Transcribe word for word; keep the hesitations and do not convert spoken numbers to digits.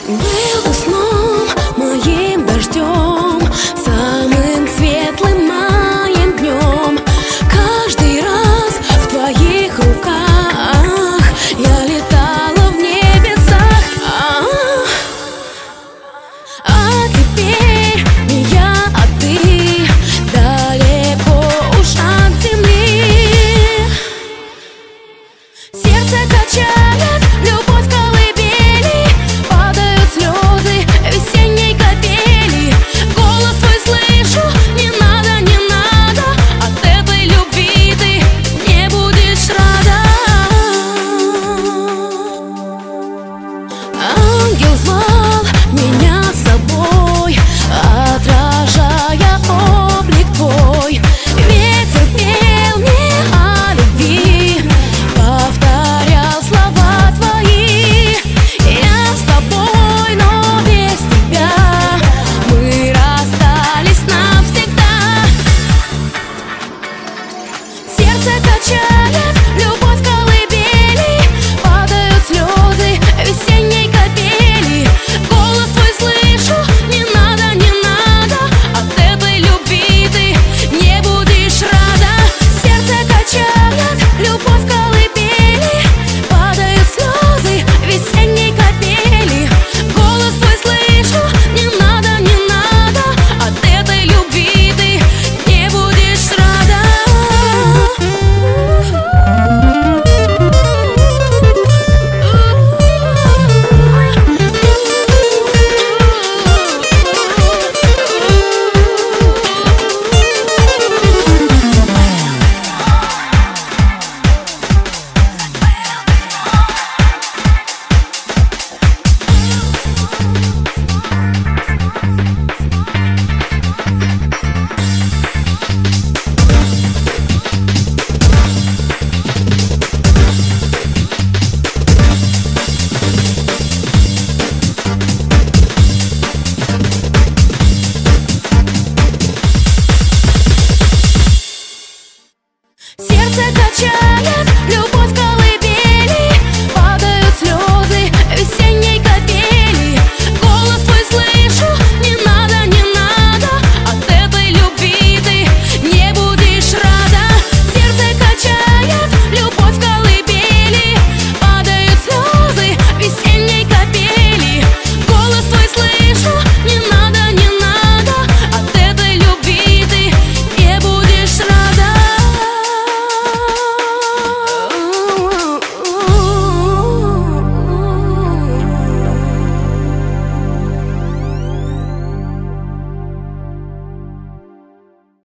Был бы сном, моим дождем, самым светлым моим днем. Каждый раз в твоих руках я летала в небесах. А-а-а. А теперь не я, а ты, далеко уж от земли. Сердце качает, любовь колыбели, падают слезы весенней капели. Голос твой слышу, не надо, не надо, от этой любви ты не будешь рада. Ангел звал меня с собой, отражая облик твой. Ветер пел мне о любви, повторял слова твои. Я с тобой, но без тебя мы расстались навсегда. Сердце качает, любовь колыбели, падают слезы весенней капели. Голос твой слышу, не надо, не надо, от этой любви ты не будешь рада. Сердце качает, любовь колыбели, падают слезы весенней капели. Голос твой слышу, не надо, не надо, от этой любви ты не будешь рада.